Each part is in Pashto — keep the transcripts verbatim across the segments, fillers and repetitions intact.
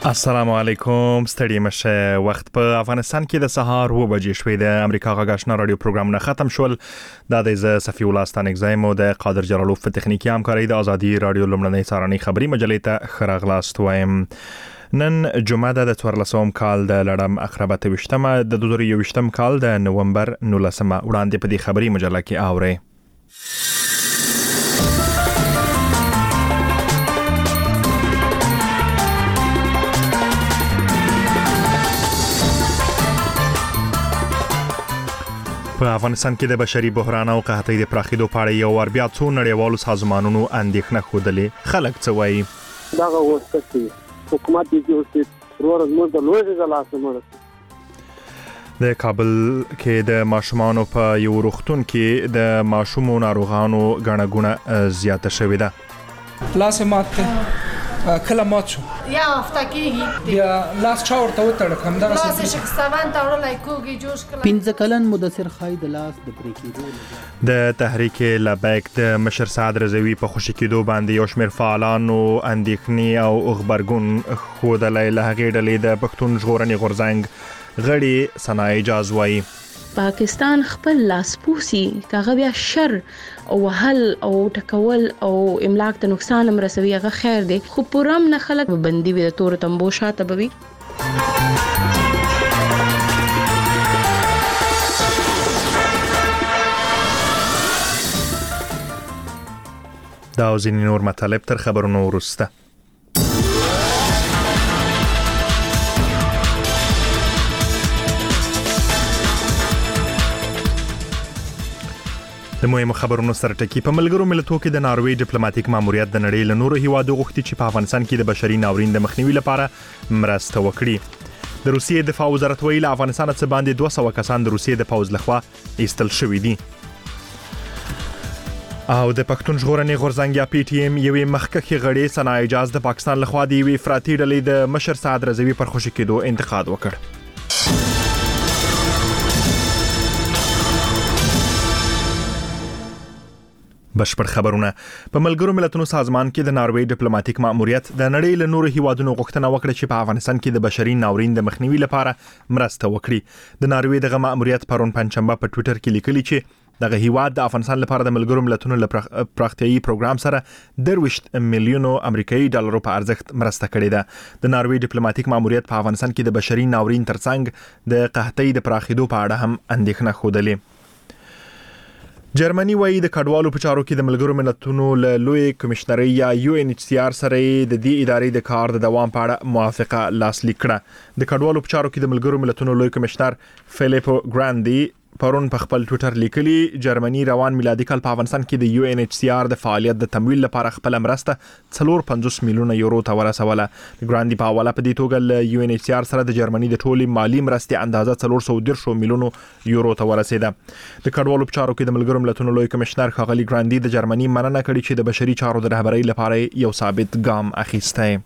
السلام علیکم، ستړي مشه. وخت په افغانستان کې د سهار و بجې شوې. د امریکا غږ آشنا رادیو پروګرامونه ختم شول. دا د ز صفی الله ستانګزایم او د قادر جلالوف په تخنیکی همکاري د ازادي رادیو لمړنۍ سارنۍ خبري مجلې ته خراغلاست وایم. نن جمعه د څوارلسم کال د لړم اخربته وشتمه د دوه زره یوویشتم کال د نومبر نولسمه وړاندې په دې خبري مجله کې اوري. په افغانستان کې د بشري بحران او قحطۍ د پراخېدو په اړه یو ور بیا څو نړیوالو سازمانونو اندېښنه ښودلې. خلک څه وایي؟ دغه وخت کې حکومت دې چې ورور زموږ د لوی ځلاسه مړ د کابل کې د ماشومانو په یو روغتون کې د ماشومو ناروغانو غڼه ګونه زیاته شوې ده. لاس ماته کله مات شو یا هفته کېږي بیا لاس چا ورته وتړ کوم دغه لاس یې شخصاً تړلی کوږي جوش کړی. پنځه کلن مدثر خای د لاس د پرې کېدو د تحریک لبیک د مشر سعد رضوي په خوشي کېدو باندې یو شمېر فعالانو اندېښنې او خبرګون ښودلی. له هغې ډلې د پښتون ژغورنې غورځنګ غړي ثنا اعجاز وایي پاکستان خپل لاسپوسی کاغه بیا شر او وهل او ټکول او املاک ته نقصان مرسوي هغه خیر دی، خو پرم نه خلک بندي وي د تور تمبو شاته بوي. دا او ځینې نور مطالب تر خبرونو وروسته. د مهمو خبرونو سره ټکی. په ملګرو ملتونو کې د ناروې ډیپلوماټیک ماموریت د نړۍ له نورو هیوادو غوښتي چې په افغانستان کې د بشري ناورین د مخنیوي لپاره مرسته وکړي. د روسیې دفاع وزارت ویلي له افغانستان څخه باندې دوه سوه کسان د روسیې د پوځ لخوا ایستل شوي دي. او د پښتون ژغورنې غورځنګ یا پی ټی ایم یوې مخکښې غړي ثنا اعجاز د پاکستان لخوا د یوې افراطي ډلې د مشر سعد رضوي پر خوشي کېدو انتقاد وکړ. بشپړ خبرونه. په ملګرو ملتونو سازمان کې د ناروې ډیپلوماټیک ماموریت د نړۍ له نورو هیوادونو غوښتنه وکړه چې په افغانستان کې د بشري ناورین د مخنیوي لپاره مرسته وکړي. د ناروې دغه ماموریت پرون پنځشنبه په ټوئیټر کې لیکلي چې دغه هیواد د افغانستان لپاره د ملګرو ملتونو له پراختیایي پروګرام سره درویشت میلیونو امریکایي ډالرو په ارزښت مرسته کړې ده. د ناروې ډیپلوماټیک ماموریت په افغانستان کې د بشري ناورین ترڅنګ د قحطۍ د پراخېدو په اړه هم اندېښنه ښودلې. جرمني وایي د کډوالو په چارو کې د ملګرو ملتونو له لوی کمشنرۍ یا یو ان ایچ سی آر سره د دې ادارې د کار د دوام په اړه موافقه لاسلیک کړه. د کډوالو په چارو کې د ملګرو ملتونو لوی کمشنر فلیپو ګراندي پرون په خپل ټوئیټر لیکلي جرمني روان میلادي کال په افغانستان کې د یو ان ایچ سی آر د فعالیت د تمویل لپاره خپل مرسته څلور پنځوس میلیونه یورو ته ورسوله. ګراندي په حواله په دې توګه له یو ان ایچ سی آر سره د جرمني د ټولي مالی مرستې اندازه څلور سوه دېرش میلیونو یورو ته ورسیده. د کډوالو په چارو کې د ملګرو ملتونو لوی کمشنر ښاغلي ګراندي د جرمني مننه کړې چې د بشري چارو د رهبرۍ لپاره یو ثابت ګام اخیستی.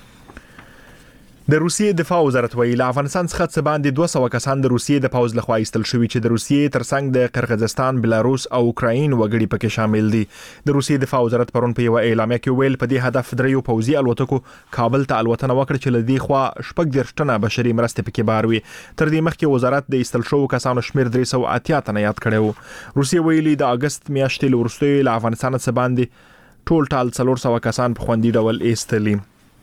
د روسیې دفاع وزارت ویلي له افغانستان څخه څه باندې دوه سوه کسان د روسیې د پوځ لخوا ایستل شوي چې د روسیې ترڅنګ د قرغیزستان، بلاروس او اوکراین وګړي پکې شامل دي. د روسیې دفاع وزارت پرون په یو اعلامیه کې ویل په دې هدف دریو پوځي الوتکو کابل ته الوتنه وکړه چې له دې خوا شپږ دېرش تنه بشري مرستې پکې بار وي. تر دې مخکې وزارت د ایستل شوو کسانو شمېر درې سوه اتیا تنه یاد کړی و. روسیې ویلي د اګست میاشتې له وروستیو له افغانستان څخه باندې ټول ټال څلور سوه کسان په خوندي ډول ایستلي.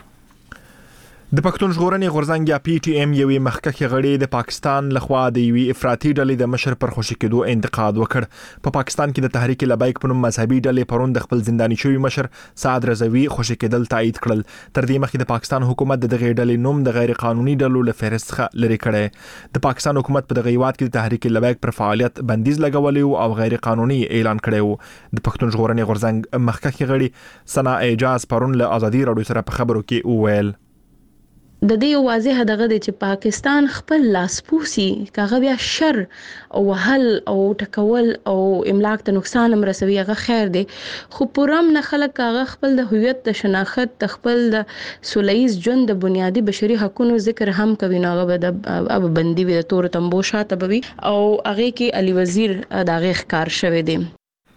د پښتون ژغورنې غورځنګ یا پی ټی ایم یوې مخکښې غړي د پاکستان لخوا د یوې افراطي ډلې د مشر پر خوشي کېدو انتقاد وکړ. په پاکستان کې د تحریک لبیک په نوم مذهبي ډلې پرون د خپل زنداني شوي مشر سعد رضوي خوشي کېدل تایید کړل. تر دې مخکې د پاکستان حکومت د دغه ډلې نوم د غیر قانوني ډلو له فهرست څخه لرې کړی. د پاکستان حکومت په دغه هیواد کې د تحریک لبیک پر فعالیت بندیز لګولی او غیر قانوني اعلان کړی و. د پښتون ژغورنې غورځنګ مخکښې غړي ثنا اعجاز پرون له ازادي رادیو سره په خبرو کې وویل د دې واضح دغه د چې پاکستان خپل لاسپوسی کاغه بیا شر او وهل او ټکول او املاک ته نقصان مرسوي هغه خیر دی، خو پرم نه خلک کاغه خپل د هویت د شناخت د خپل د سولهییز ژوند د بنیادی بشري حقوقو ذکر هم کوي. نو هغه د اب بندي وي د تور تمبو شاته بوي او هغه کې علي وزیر د هغه ښکار شوی دی.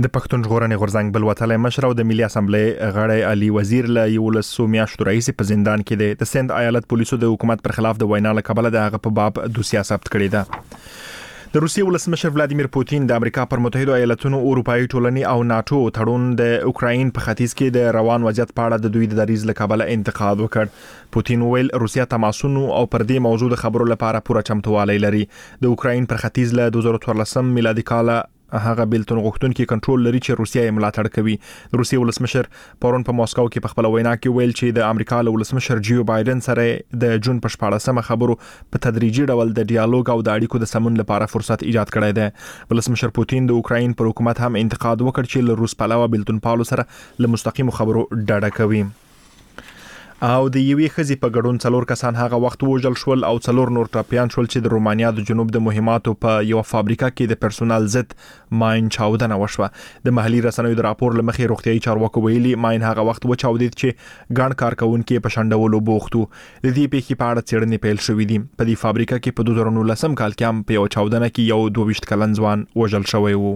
د پښتون ژغورنې غورځنګ بل وتلی مشر او د ملي اسمبلې غړی علي وزیر له یولسو میاشتو راهیسې په زندان کې دی. د سند ایالت پولیسو د حکومت پر خلاف د وینا له کبله د هغه په باب دوسیه ثبت کړې ده. د روسیې ولسمشر ولادیمیر پوتین د امریکا پر متحده ایالاتونو، اروپایي ټولنې او ناتو تړون د اوکراین په ختیځ کې د روان وضعیت په اړه د دوی د دریځ له کبله انتقاد وکړ. پوتین ویل روسیا تماسونو او پر دې موضوع د خبرو لپاره پوره چمتووالی لري. د اوکراین پر ختیځ له دوه زره څوارلسم میلادي کال هغه بیلتون غوښتونکي کنټرول لري چې روسیا یې ملاتړ کوي. د روسیې ولسمشر پرون په ماسکو کې په خپل وینا کې ویل چې د امریکا له ولسمشر جیو بایدن سره د جون په شپاړسمه خبرو په تدریجي ډول د ډیالوګ او د اړیکو د سمون لپاره فرصت ایجاد کړی دی. ولسمشر پوتین د اوکراین پر حکومت هم انتقاد وکړ چې له روس پلوه بیلتون پالو سره له مستقیمو خبرو ډډه کوي. او د یوې ښځې په ګډون څلور کسان هغه وخت وژل شول او څلور نور ټپیان شول چې د رومانیا د جنوب د مهماتو په یو فابریکه کې د پرسونل ضد ماین چاودنه وشوه. د محلي رسنیو د راپور له مخې روغتیايي چارواکو ویلي ماین هغه وخت وچاودید چې ګڼ کارکونکي په شنډولو بوخت وو. د دې پیښې په اړه څېړنې پیل شوې دي. په دې فابریکه کې په دوه زره نولسم کال کې هم په یو چاودنه کې یو دوه ویشت کلن ځوان وژل شوی وو.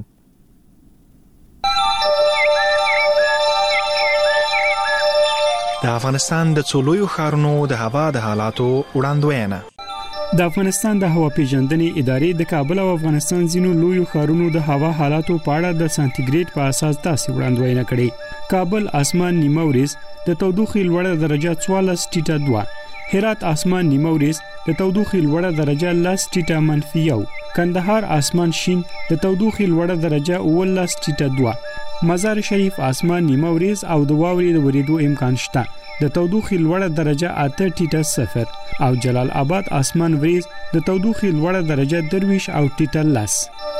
د افغانستان د څولویو ښارونو د هوا د حالاتو وړاندوینه. د افغانستان د هوا پیژندنې ادارې د کابل او افغانستان ځینو لویو ښارونو د هوا حالاتو په اړه د سانتیګریډ په اساس تاسو وړاندوینه کړې. کابل اسمان نیمه ورځ د تودوخې لوړه درجه څوارلس ټیټه دوه، هرات اسمان نیمه ورځ د تودوخې لوړه درجه لس ټیټه منفي یو، کندهار اسمان شین د تودوخې لوړه درجه اوولس ټیټه دوه، مزار شریف اسمان نیمه ورځ او د واورې د ورېدو امکان شته د تودوخې لوړه درجه اته ټیټه صفر، او جلال آباد اسمان ورځ د تودوخې لوړه درجه درویش او ټیټه لس.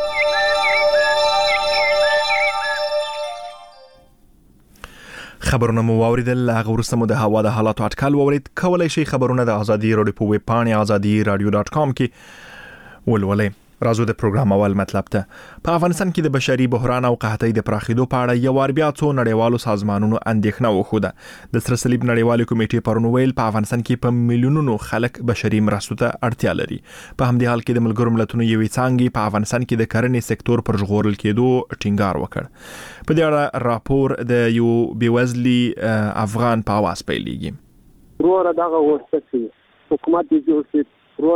خبرونه مو واوریدل. هغه وروسته مو د هوا د حالاتو اټکل واورید. کولای شئ خبرونه د ازادي رادیو په ویب پاڼې ازادي رادیو ډاټ کام کې ولولئ. راځو د پروګرام اول مطلب ته. په افغانستان کې د بشري بحران او قحطۍ د پراخېدو په اړه یو وار بیا څو نړیوالو سازمانونو اندېښنه وښوده. د سره صلیب نړیوالې کمیټې پرون ویل په افغانستان کې په میلیونونو خلک بشري مرستو ته اړتیا لري. په همدې حال کې د ملګرو ملتونو یوې څانګې په افغانستان کې د کرنې سکتور پر ژغورل کېدو ټینګار وکړ. په دې اړه راپور د یو بیوزلي افغان په اواز پیلېږي. وروره دغه وسته چې حکومت دې جوړ شي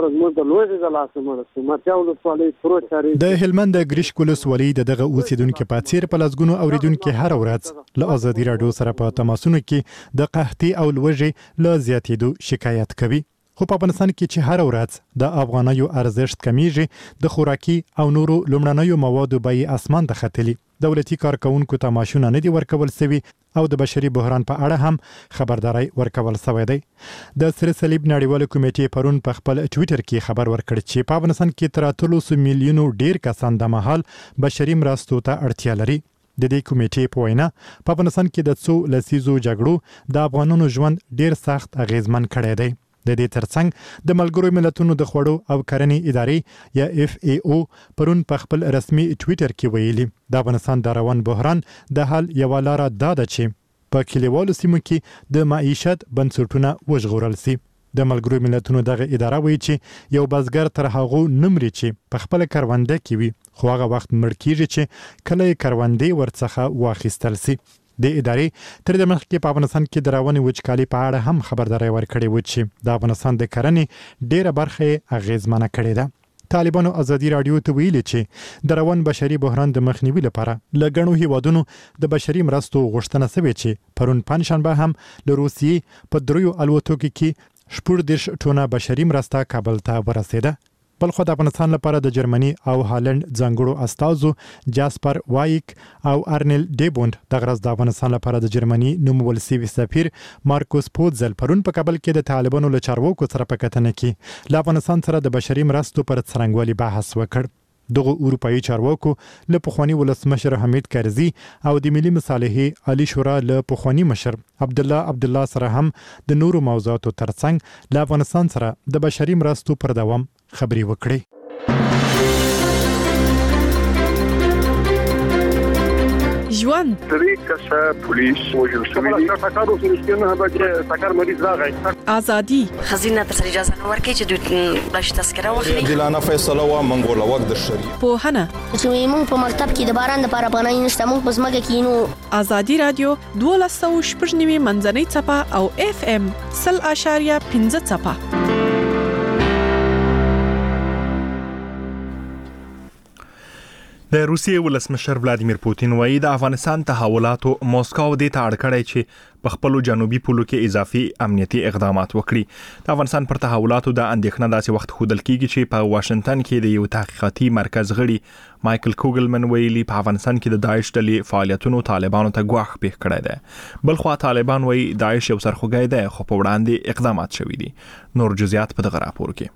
د هلمند د ګریش کولسوالۍ د دغه اوسیدونکو په څیر په لږونو اوریدونکو هر ورځ له ازادي رادیو سره په تماسونو کې د قحطۍ او لوږې له زیاتېدو شکایت کوي. خو په افغانستان کې چې هر ورځ د افغانیو ارزښت کمیږي، د خوراکي او نورو لومړنیو موادو بیې اسمان ته ختلي، دولتي کارکونکو ته معاشونه نه دي ورکول شوي او د بشري بحران په اړه هم خبرداري ورکول شوی دی. د سره صلیب نړیواله کمیټې پرون په خپل ټوئیټر کې خبر ورکړ چې په افغانستان کې تر اتلس میلیونو ډیر کسان د مهال بشري مرستو ته اړتیا لري. د دې کمیټې په وینا په افغانستان کې د څو لسیزو جګړو د افغانانو ژوند ډیر سخت اغیزمن کړی دی. د دې ترڅنګ د ملګرو ملتونو د خوړو او کرنې ادارې یا اف ای او پرون په خپل رسمي ټوئیټر کې ویلي د افغانستان د روان بحران د حل یو لار دا ده چې په کلیوالو سیمو کې د معیشت بنسټونه وژغورل شي. د ملګرو ملتونو دغه اداره وایي چې یو بزګر تر هغه نمرې چې په خپل کرونده کې وي خو هغه وخت مړ کیږي چې کله کروندې ورڅخه واخیستل شي. د ادارې تر دې مخکې په افغانستان کې د روانې وچکالۍ په اړه هم خبرداري ورکړې و چې د افغانستان د کرنې ډیره برخه اغیزمنه کړې ده. طالبانو ازادي رادیو ته ویلي چې د روان بشري بحران د مخنیوي لپاره له ګڼو هیوادونو د بشري مرستو غوښتنه شوې چې پرون پنځشنبه هم له روسیې په دریو الوتکو کې شپږ دېرش ټونه بشري مرسته کابل ته ورسېده. بل خو د افغانستان لپاره د جرمني او هالند ځانګړو استازو جاسپر وایک او ارنل ډیبوند د غرض د افغانستان لپاره د جرمني نومول سیوي سفیر مارکوس پوتزل پرون په کابل کې د طالبانو له چارواکو سره په کتنه کې له افغانستان سره د بشري مرستو پر څرنګوالي بحث وکړ. دغه اروپایي چارواکو له پخوانی ولسمشر حمید کرزي او د ملي مصالحې علي شورا له پخوانی مشر عبد الله عبد الله سره هم د نورو موضوعاتو ترڅنګ له افغانستان سره د بشري مرستو پر دوام خبري وکړي. ژوند درې کسه پولیس وژل شوي دي ټاکارو کې نه به ټاکار مریض راغی ازادي خزینه تر اجازه نه ورکړي چې دوی باش تذکره واخلي دلانه فیصله وا منګول وخت د شریعت په هنه چې موږ په مکتب کې د باران د پاره پناه نشته موږ په زمګه کې نو ازادي رادیو دوه سوه شپږ نوي منځنۍ چپه او اف ام صفر اشاریه پنځه چپه. د روسیې ولسمشر ولادیمیر پوتین وایي د افغانستان تحولاتو موسکو دې ته اړ کړی چې په خپل جنوبي پولو کې اضافي امنیتي اقدامات وکړي. د افغانستان پر تحولاتو د اندېښنه داسې وخت ښودل کیږي چې په واشنگټن کې د یو تحقیقاتي مرکز غړي مایکل کوګلمن ویلي په افغانستان کې د داعش ډلې فعالیتونو طالبانو ته ګواښ پیښ کړی دی. بلخوا طالبان وایي داعش یو سرخوږی دی خو په وړاندې اقدامات شوي دي. نور جزئیات په دغه راپور کې.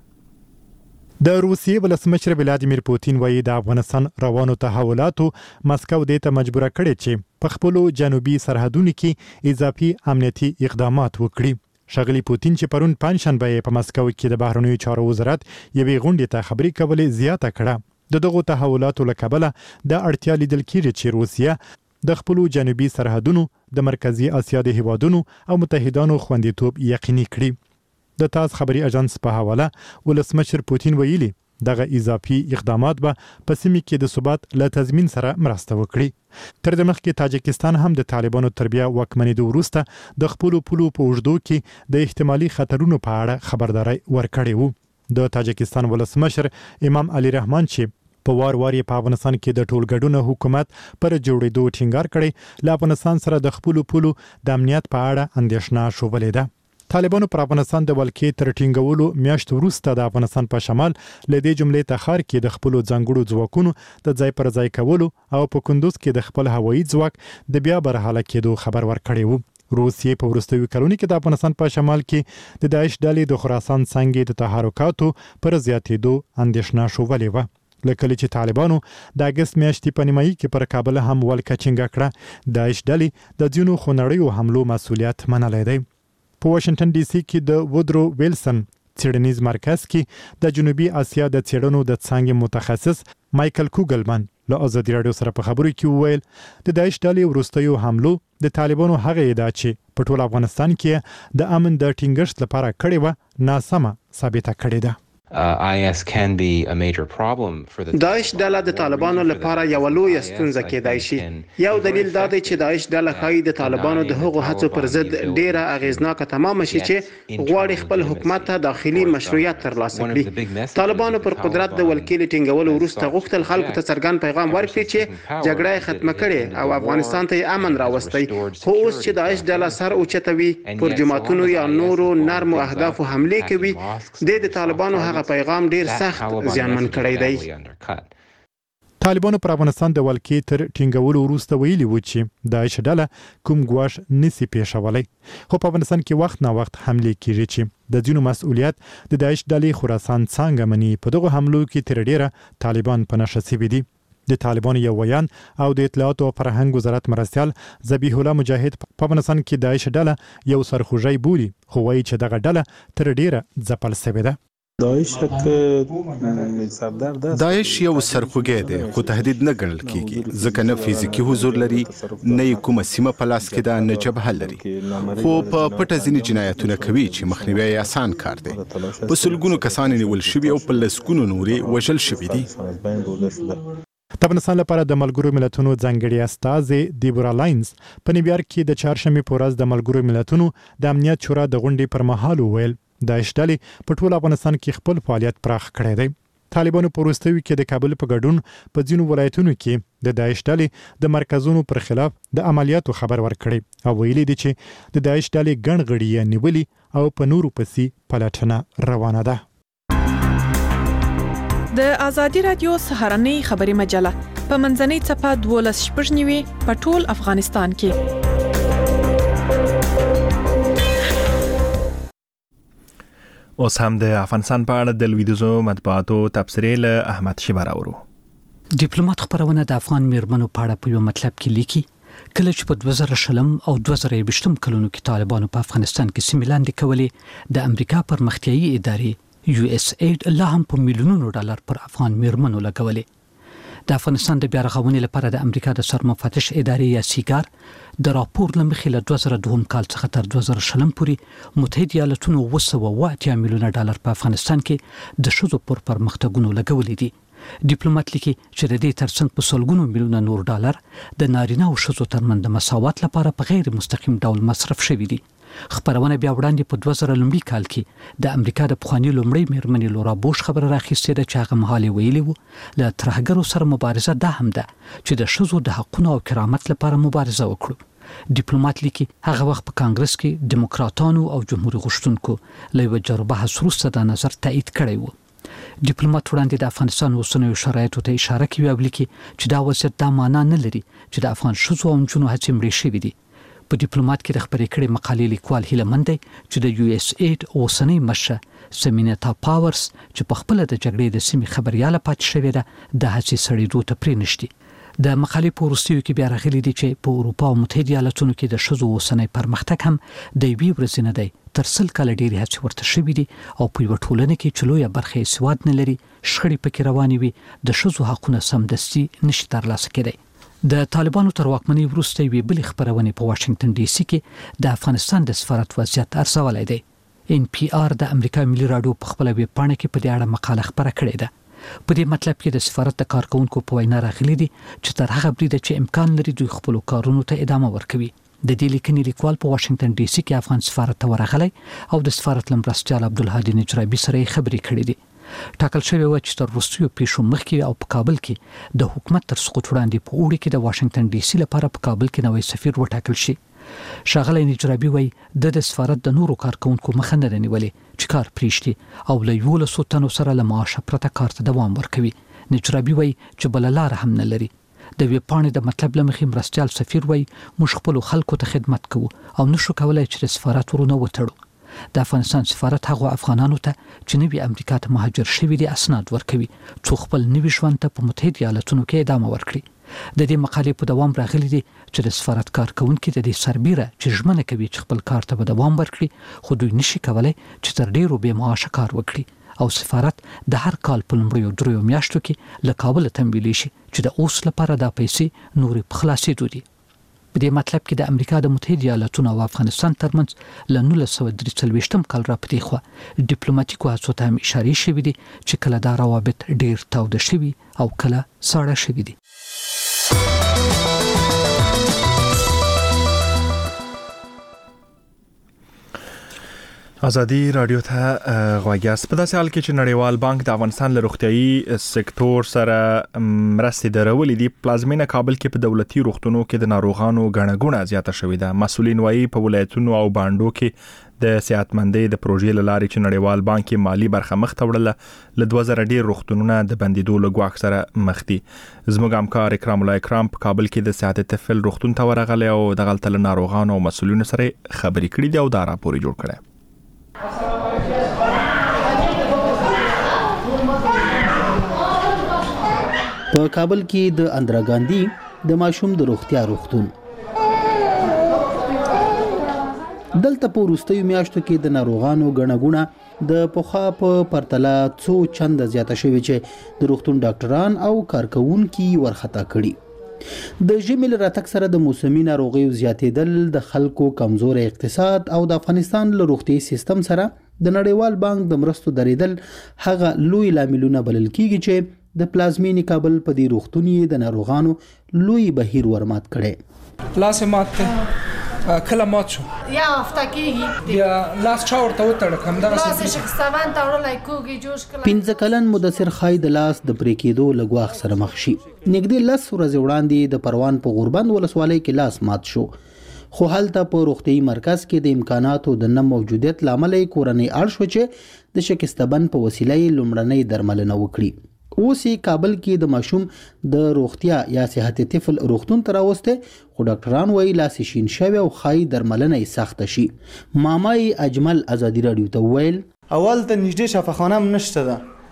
د روسیې ولسمشر ولادیمیر پوتین وایي د افغانستان روانو تحولاتو مسکو دې ته مجبور کړي چې په خپل جنوبي سرحدونو کې اضافي امنیتي اقدامات وکړي. شغلی پوتین چې پرون پنځشنبه په مسکو کې د بهرنیو چارو وزارت یوې غونډې ته خبري کولې زیاته کړه. د دغه تحولاتو لکبله د اړتیا لیدل کېږي چې روسیه د خپل جنوبي سرحدونو د مرکزی اسیا د هیوادونو او متحدانو خوندیتوب یقیني کړي. د تاس خبري اژانس په حواله ولسمشر پوتین ویلي دغه اضافي اقدامات به په سیمه کې د ثبات له تضمین سره مرسته وکړي. تر دې مخکې تاجکستان هم د طالبانو تربیه واکمنېدو وروسته د خپل پولو په اوږدو کې د احتمالي خطرونو په اړه خبرداري ورکړې وو. د تاجکستان ولسمشر امام علي رحمان چې په وار وار په افغانستان کې د ټولګډون حکومت پر جوړېدو ټینګار کړي له افغانستان سره د خپل پولو د امنیت په اړه اندېښنه شوولې ده. طالبانو پر افغانستان د ولکې تر ټینګولو میاشت وروسته د افغانستان په شمال لدې جملې ته خار کې د خپل ځنګړو ځواکونو د ځای پر ځای کولو او په کندوز کې د خپل هوایي ځواک د بیا برحاله کېدو خبر ورکړی وو. روسیې په وروستیو کلونو کې د افغانستان په شمال کې د داعش ډلې د خراسان څنګه د تحرکاتو پر زیاتېدو اندېښنه شوولې وه. لکه چې طالبانو د اگست میاشتې په نیمایي کې پر کابل هم ولکه چنګه کړه. داعش ډلې د ځینو خونړیو حملو مسؤلیت منلی دی. په واشنگټن ډي سي کې د وودرو ویلسن څېړنیز مرکز کې د جنوبي اسیا د څېړنو د څانګې متخصص مایکل کوګلمن له ازادي رادیو سره په خبرو کې وویل د داعش ډلې وروستیو حملو د طالبانو هغه ادعا چې په ټول افغانستان کې د امن د ټینګښت لپاره کړې و ناسمه ثابته کړې ده. Uh, I S can be a major problem for the داعش ډله د طالبانو لپاره یو لوی ستونزه کېدای شي. یو دلیل دا دی چې داعش ډله ښایي د طالبانو د هغو هڅو پر ضد ډیره اغیزناکه تمام شي چې غواړي خپل حکومت ته داخلي مشروعیت ترلاسه کړي. طالبانو پر قدرت د ولکې ټینګولو وروسته غوښتل خلکو ته څرګند پیغام ورکړي چې جګړه یې ختمه کړي او افغانستان ته امن راوستي. خو اوس چې داعش ډله سر اوچتوي پر جماعتونو یا نورو نرمو اهدافو حمله کوي د طالبانو هغه پیغام ډیر سخت زیانمن کړی دی. طالبانو پر افغانستان د ولکې تر ټینګولو وروسته ویلي و چې داعش ډله کوم ګواښ نسی پیښولی. خو په افغانستان کې وخت نه وخت حمله کیږي چې د ځینو مسؤلیت د داعش ډلې خراسان څنګه مني. په دغه حملو کې تر ډیره طالبان په نشه سوي دي. د طالبانو یو ویان او د اطلاعات او فرهنګ وزارت مرستيال ذبیح الله مجاهد په افغانستان کې داعش ډله یو سرخوږی بولي خو وایي چې دغه ډله تر ډیره ځپل شوې ده. داعش یو سرخوږی دی خو تهدید نه ګڼل کیږي ځکه نه فزیکي حضور لري نه کومه سیمه په لاس کې ده نه جبهه لري خو په پټه ځینې جنایتونه کوي چې مخنیوی یې آسان کار دی. په سلګونو کسان نیول شوي او په لسګونو نورې وژل شوي دي. د افغانستان لپاره د ملګرو ملتونو ځانګړي استازي دیبورا لاینز په نیویارک کې د چهارشنبه په ورځ د ملګرو ملتونو د امنیت شورا د غونډې پر مهال وویل داعش ډلې په ټول افغانستان کې خپل فعالیت پراخ کړی دی. طالبانو په وروستیو کې د کابل په ګډون په ځینو ولایتونو کې د داعش ډلې د مرکزونو پر خلاف د عملیاتو خبر ورکړی او ویلي دي چې د داعش ډلې ګڼ غړي یې نیولي او په نورو پسې پلټنه روانه ده. د ازادي رادیو سهارنۍ خبري مجله په منځنۍ چپه دولس شپږ نوي په ټول افغانستان کې. اوس هم د افغانستان په اړه د لویدیځو مطبوعاتو تبصرې له احمد شیبه راوړو. ډیپلوماټ خبرونه د افغان میرمنو په اړه په یو مطلب کې لیکي کله چې په دوه زره شلم او دوه زره یوویشتم کلونو کې طالبانو په افغانستان کې سیمې لاندې کولې د امریکا پرمختیایي ادارې یو اس اید لا هم په میلیونونو ډالر پر افغان میرمنو لګولې. د افغانستان د بیا رغونې لپاره د امریکا د سرمفتش ادارې یا سیګار د راپور لمخې له دوه زره دوه کال څخه تر دوه زره شل پورې متحده ایالاتونو اوه سوه اوه اتیا میلیونه ډالر په افغانستان کې د ښځو پر پرمختګونو لګولې دي. ډیپلوماټ لیکي چې د دې ترڅنګ په سلګونو میلیونه نور ډالر د نارینه او ښځو ترمنځ د مساوات لپاره په غیر مستقیم ډول مصرف شوي دي. خبرونه بیا وړاندې په دوه زره لومړي کال کې د امریکا د پخواني لومړۍ میرمنې لورا بوش خبره راخیستې ده چې هغه مهال ویلي وو له ترهګرو سره مبارزه ده هم ده چې د ښځو د حقونو او کرامت لپاره مبارزه وکړو. ډیپلوماټ لیکي هغه وخت په کانګرس کې دیموکراتانو او جمهوریت غوښتونکو له یو جربه حسروسته د نظر تایید کړی وو. ډیپلوماټ وړاندې د افغانستان اوسنیو شرایطو ته اشاره کوي او لیکي چې دا وضعیت دا معنا نه لري چې د افغان ښځو او نجونو هڅې مړې شوې دي. په ډیپلوماټ کې د خبرې کړې مقالې لیکوال هیله مند دی چې د یو اس ایډ اوسنۍ مشره سمینتا پاورز چې په خپل د جګړې د سیمې خبرياله پاتې شوې ده د هڅې سړېدو ته پرې نشي. د مقالې په وروستیو کې بیا راغلي دي چې په اروپا او متحده ایالاتونو کې د ښځو اوسنۍ پرمختګ هم د یوې ورځې نه دی تر سل کاله ډېرې هڅې ورته شوې دي او په یوه ټولنه کې چې لویه برخه یې سواد نه لري شخړې پکې روانې وي د ښځو حقونه سمدستي نشي ترلاسه کېدی. د طالبانو تر واکمنۍ وروسته یوې بلې خبرونې په واشنگټن ډي سي کې د افغانستان د سفارت وضعیت ارزولی دی. ان پی آر د امریکا ملي راډیو په خپله ویب پاڼه کې په دې اړه مقاله خپره کړې ده. په دې مطلب کې د سفارت د کارکونکو په وینا راغلي دي چې تر هغه بریده چې امکان لري دوی خپلو کارونو ته ادامه ورکوي. د دې لیکنې لیکوال په واشنگټن ډي سي کې افغان سفارت ته ورغلی او د سفارت له مرستیال عبدالهادي نجرابي سره یې خبرې کړې دي. ټاکل شوی و چې تر وروستیو پیښو مخکې او په کابل کې د حکومت تر سقوط وړاندې په اوړي کې د واشنگټن ډي سي لپاره په کابل کې نوی سفیر وټاکل شي. ښاغلی نجرابي وایي د د سفارت د نورو کارکونکو مخه نه ده نیولې چې کار پرېږدي او له یولسو تنو سره له معاشه پرته کار ته دوام ورکوي. نجرابي وایي چې بله لاره هم نه لري. د ویب پاڼې د مطلب له مخې مرستیال سفیر وایي موږ خپلو خلکو ته خدمت کوو او نشو کولی چې د سفارت ورونه وتړو. د افغانستان سفارت هغو افغانانو ته چې نوي امریکا ته مهاجر شوي دي اسناد ورکوي څو خپل نوي ژوند ته په متحده ایالاتونو کې ادامه ورکړي. د دې مقالې په دوام راغلي دي چې د سفارت کارکونکي د دې سربیره چې ژمنه کوي چې خپل کار ته به دوام ورکړي خو دوی نشي کولی چې تر ډیرو بې معاشه کار وکړي او سفارت د هر کال په لومړیو دریو میاشتو کې له کابله تمویلی شي چې د اوس لپاره دا پیسې نورې په خلاصېدو دي. په دې مطلب کې د امریکا د متحده ایالاتونو او افغانستان ترمنځ له نولس سوه درې څلوېښتم کال راپدې خوا ډیپلوماټیکو هڅو ته هم اشارې شوي دي چې کله دا روابط ډېر تاوده شوي او کله ساړه شوي دي. ازادي رادیو ته غواګیاس په داسې حال کې چې نړیوال بانک د افغانستان له روغتيایي سکتور سره مرستې درولې دي. پلازمینه کابل کې په دولتي روغتونو کې د ناروغانو غڼه غونه زیاته شوې ده. مسؤلین وایي په ولایتونو او باندو کې د صحتمندۍ د پروژې لارې چې نړیوال بانک کې مالی برخه مخ ته وړله له دوه زره ډیر روغتونونه د بندیدو له ګواښ سره مخ دي. زموږ همکار اکرام الله اکرام په کابل کې د صحت طفل روغتون ته ورغلی او د غلطه له ناروغانو او مسؤلینو سره خبرې کړې دي او دا راپور جوړ کړی. په کابل کې د اندرا ګاندی د ماشوم د روغتیا روغتون دلته په وروستیو میاشتو کې د ناروغانو غڼه غونه د پخوا په پرتله څو چنده زیاته شوې چې د روغتون ډاکټران او کارکونکي ورخطا کړي. د ژمي له راتګ سره د موسمي ناروغیو زیاتېدل د خلکو کمزور اقتصاد او د افغانستان له روغتي سیستم سره د نړیوال بانک د مرستو درېدل هغه لوی لاملونه بلل کیږي چې د پلازمینې کابل په دې روغتون د ناروغانو لوی بهیر ورمات کړي. لاس مات کله مات شو یا هفته کېږي بیا لاس چا ورته وتړه کوم دغه لاس یې شکستوان ته وړلی کوږي جوش کړه. پنځه کلن مدثر خای د لاس د پرې کېدو له ګواښ سره مخ شي. نږدې لس ورځې وړاندې د پروان په غوربند ولسوالۍ کې لاس مات شو خو هلته په روغتیايي مرکز کې د امکاناتو د نه موجودیت لامل کورنۍ اړ شو چې د شکستبند په وسیله لومړنۍ درملنه وکړي. اوس کابل کې د ماشوم د روغتیا یا صحت طفل روغتون ته راوسته خو ډاکټران وایي لاس شین شوی او خای درملنه یې سخته شي. مامای اجمل ازادي رادیو ته ویل اول ته نږدې شفاخانه هم نشته ده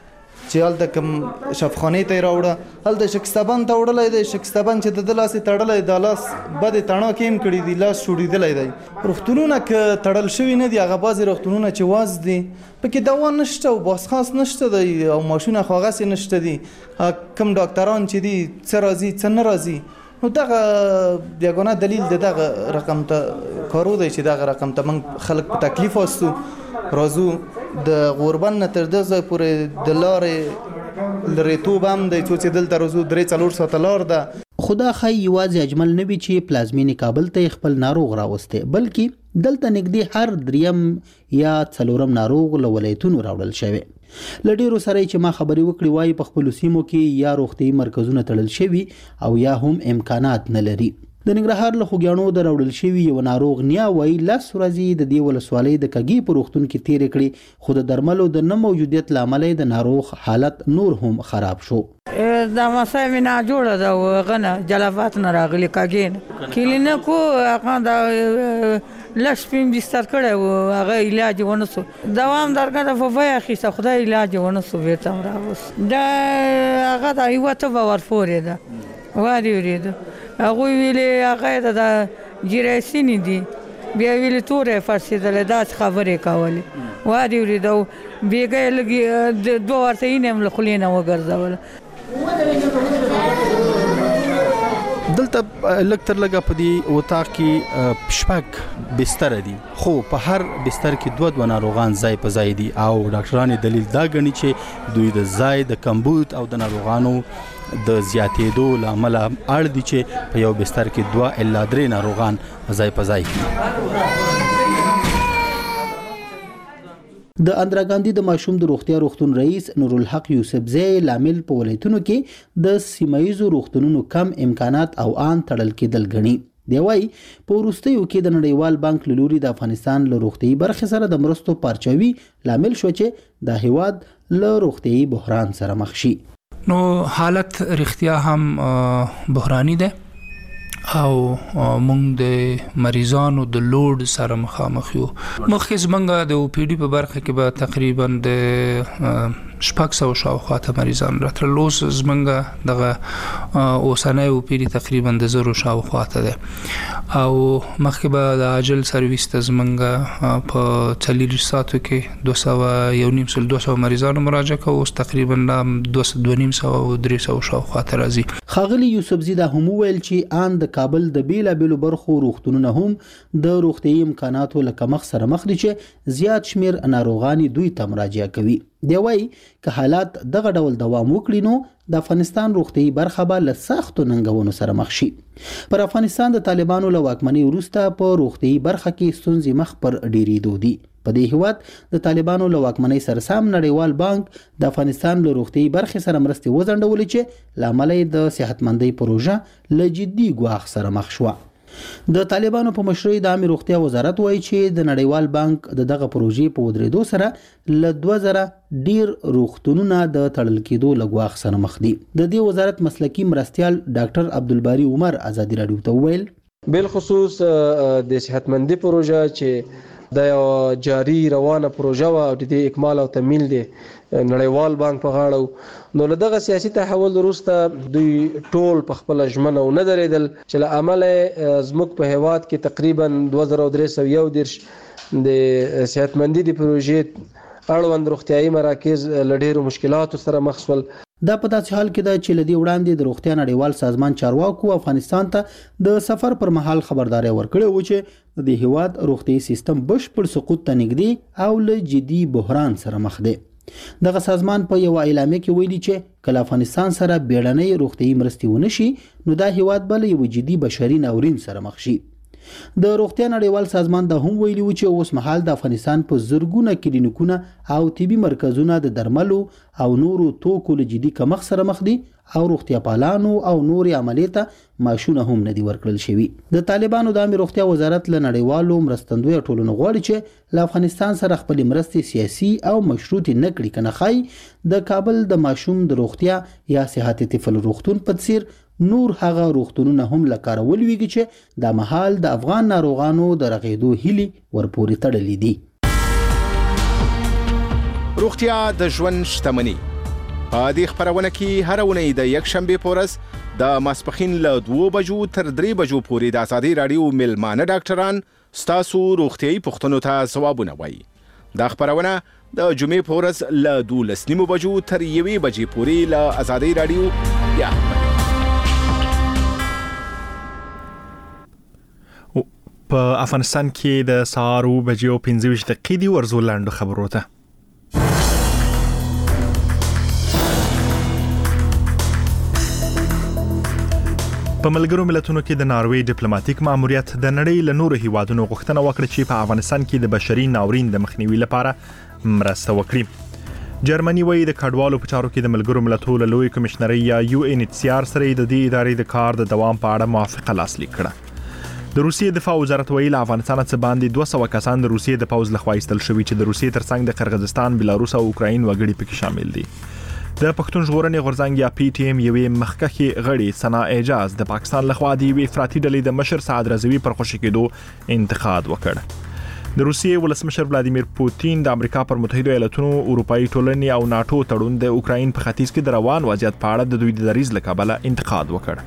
چې هلته کوم شفخانې ته یې راوړه هلته شکستبان ته وړلی دی شکستبان چې د ده لاس یې تړلی دا لاس بدې تڼاکې هم کړي دي لاس شوړېدلی دی روغتونونه که تړل شوي نه دي هغه بعضې روغتونونه چې واز دي پکې دوا نشته او باسخاص نشته دی او ماشونه خو هغسې نشته دي کوم ډاکټران چې دي څه راځي څه نه راځي نو دغه بیګانه دلیل د دغه رقم ته کارو دی چې دغه رقم ته موږ خلک په تکلیف واستو راځو د غوربن نه تر دغه ځای پورې د لارې لرېتوب هم دی څو چې دلته راځو درې څلور ساعته لار ده خو دا ښایي یوازې اجمل نه وي چې پلازمینې کابل ته خپل ناروغ راوستی بلکې دلته نږدې هر دریم یا څلورم ناروغ له ولایتونو راوړل شوی له ډیرو سره چې ما خبرې وکړې وایي په خپلو سیمو کې یا روغتیایي مرکزونه تړل شوي او یا هم امکانات نه لري د ننګرهار له خوږیاڼو د راوړل شوي یو ناروغ نیا وایي لس ورځې د دې ولسوالۍ د کږې په روغتون کې تېرې کړې خو د درملو د نه موجودیت له امله د ناروغ حالت نور هم خراب شو دا مسای مې ناجوړه ده هغه نه جلافات نه راغلي کږې نه کلینیکو هغه د لږ سپین بستر کړی و هغه علاج ونه سو دوا هم درکړه د فوفای اخیسته خدای علاج ونه سو بیرته هم راوست دا هغه د یوه تبه ورپورې ده وارې ورېده هغوی ویلې هغه د جراثیمې دي بیا ویلې تورې فرسېدلې داسې خبرې کولې وارې ورېده او بېګه یې لږ دوه ورته یې هم له خولې نه وګرځوله دلته لږ تر لږه په دې اتاق کې شپږ بستر دي خو په هر بستر کې دوه دوه ناروغان ځای په ځای دي او ډاکټران دلیل دا ګڼي چې دوی د ځای د کمبود او د ناروغانو د زیاتېدو له امله اړ دي چې په یو بستر کې دوه الا درې ناروغان ځای په ځای کړي د اندرا ګاندي د ماشوم د روغتیا روغتون رئیس نورالحق یوسفزی لامل په ولایتونو کې د سیمایزو روغتونونو کم امکانات او ان تړل کېدل غني دی وايي په وروستیو کې د نړیوال بانک له لوري د افغانستان له روغتي برخې سره د مرستو پارچوي لامل شو چې د هیواد له روغتي بحران سره مخ شي نو حالت رښتیا هم بحراني ده او مونږ د مریضانو د لوډ سره مخامخ یو مخکې زمونږ د او پی ډي په برخه کې به تقریبا د شپږ سوه شاوخوا ته مریضان راتلل اوس زمونږ دغه اوسنی او پی ډي تقریبا د زرو شاوخوا ته ده او مخکې به د عاجل سرویس ته زمونږ په څلېرویشت ساعتو کې دوه سوه یو نیم سل دوه سوه مریضانو مراجعه کوو اوس تقریبا دوه نیم سوه او درې سوه شاوخوا ته راځي ښاغلي یوسفزي دا هم وویل چې ان د کابل د بیلابیلو برخو روغتونونه هم د روغتیايي امکاناتو له کمښت سره مخ دي چې زیات شمیر ناروغان دوی ته مراجعه کوي دی وايي که حالات دغه ډول دوام وکړي نو د افغانستان روغتیايي برخه به له سختو ننګونو سره مخ شي پر افغانستان د طالبانو له واکمنۍ وروسته په روغتیايي برخه کې ستونزې مخ پر ډیریدو دي په دې هیواد د طالبانو له واکمنۍ سره سم نړیوال بانک د افغانستان له روغتیايي برخې سره مرستې وځنډولې چې لامل یې د صحتمندۍ پروژه له جدي ګواښ سره مخ شوه د طالبانو په مشرۍ د عامه روغتیا وزارت وایي چې د نړیوال بانک د دغه پروژې په ودرېدو سره له دوه زره ډیر روغتونونه د تړل کېدو له ګواښ سره مخ دي د دې وزارت مسلکي مرستیال ډاکټر عبدالباری عمر ازادي راډیو ته وویل بالخصوص د صحتمندۍ پروژه چې د یو جاری روانه پروژه و او د دې اکمال او تکمیل دی نړیوال بانک په غاړه نو له دغه سیاسي تحول وروسته دوی ټول په خپل ژمنه نه درېدل چې له عمله زموږ په هیواد کې تقریبا دوه زره درې سوه یو دېرش د صحتمندۍ د پروژې اړوند روغتیايي مراکز له ډېرو مشکلاتو سره مخ شول دا په داسې حال کې ده چې له دې وړاندې د روغتیا نړیوال سازمان چارواکو افغانستان ته د سفر پر مهال خبرداري ورکړې و چې د هیواد روغتیايي سیستم بشپړ سقوط ته نږدې او له جدي بحران سره مخ دی دغه سازمان په یو اعلامیه کې ویلي چې کله افغانستان سره بیړنۍ روغتیايي مرستې ونشي نو دا هیواد بل یو جدي بشري ناورین سره مخ شي د روغتیا نړیوال سازمان دا هم ویلي و چې اوس مهال د افغانستان په زرګونه کلینیکونه او طبي مرکزونه د درملو او نورو توکو له جدي کمښت سره مخ دي او روغتیا پالانو او نورې عملیې ته معاشونه هم نه دي ورکړل شوي د طالبانو د عامه روغتیا وزارت له نړیوالو مرستندویه ټولنو غواړي چې له افغانستان سره خپلې مرستې سیاسي او مشروطې نه کړي که نه ښایي د کابل د ماشوم د روغتیا یا صحت طفل روغتون په څیر نور هغه روغتونونه هم له کاره ولویږي چې د مهال د افغان ناروغانو د رغېدو هیلې ورپورې تړلې دي روغتیا د ژوند شتمني په دې خبرونه کې هر اونۍ د یک شنبه پورس د ماسپخین له دوه بجو تر درې بجو پورې د ازادي رادیو ملمانه ډاکټران ستاسو روغتيایي پوښتنو ته ځوابونه وایي. دا خبرونه د جمعې پورس له دولس نیمو بجو تر یوې بجې پورې له ازادي رادیو یا په افغانستان کې د سهار اوه بجې او پنځه ویشت دقیقې دي. ورځو لاندو خبرو ته په ملګرو ملتونو کې د ناروې ډیپلوماټیک ماموریت د نړۍ له نورو هیوادونو غوښتنه وکړه چې په افغانستان کې د بشري ناورین د مخنیوي لپاره مرسته وکړي. جرمني وایي د کډوالو په چارو کې د ملګرو ملتونو لوی کمشنري یا یو ان ایچ سی آر سره د دې ادارې د کار د دوام په اړه موافقه لاسلیک کړه. د روسیې دفاع وزارت ویلي افغانستان څخه باندې دوه سوه کسان د روسیې د پوز لخوا ایستل شوي چې د روسیې ترڅنګ د قرغیزستان، بلاروس او اوکراین وګړي پکې شامل دي. د پښتون ژغورنې غورځنګ یا پی ټی ایم یوې مخکښې غړي ثنا اعجاز د پاکستان لخوا د یوې افراطي ډلې د مشر سعد رضوي پر خوشي کېدو انتقاد وکړ. د روسیې ولسمشر ولادیمیر پوتین د امریکا پر متحده ایالاتونو، اروپאי ټولنې او ناتو تړون د اوکراین په ختیځ کې د روان وضعیت په اړه د دوی د دریځ له کبله انتقاد وکړ.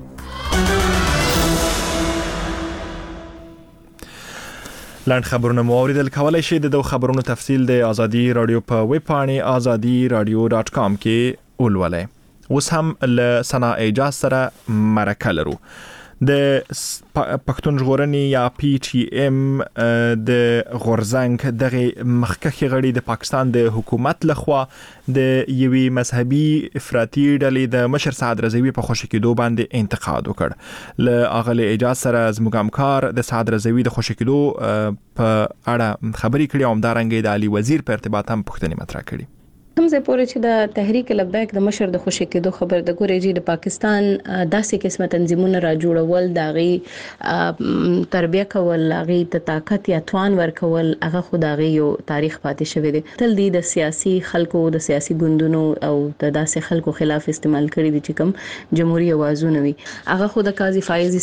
لاند خبرونه مو اوریدل. کولای شئ د خبرونو تفصیل د ازادي رادیو په ویب پاڼې ازادي رادیو ډاټ کام کې ولولئ. اوس هم له ثنا اعجاز سره مرکه لرو. د پښتون ژغورنې یا پی ټی ایم د غورځنګ دغه مخکښې غړي د پاکستان د حکومت لخوا د یوې مذهبي افراطي ډلې د مشر سعد رضوي په خوشي کېدو باندې انتقاد وکړ. له اغلی اعجاز سره زموږ همکار د سعد رضوي د خوشي کېدو په اړه خبرې کړې او همدارنګه د علي وزیر په ارتباط هم پوښتنې مطرح کړې. کوم ځای پورې چې د تحریک لبیک د مشر د خوشي کېدو خبر د ګورېجی د پاکستان داسې قسمه تنظیمونه را جوړول، داغي تربیه کول، هغه ته طاقت یا توان ورکول، هغه خدای یو تاریخ پاتې شوی دی. تل دی د سیاسي خلکو د سیاسي ګوندونو او د داسې خلکو خلاف استعمال کړي دي چې کوم جمهوریت اوازونه وي. هغه خود قاضي فایز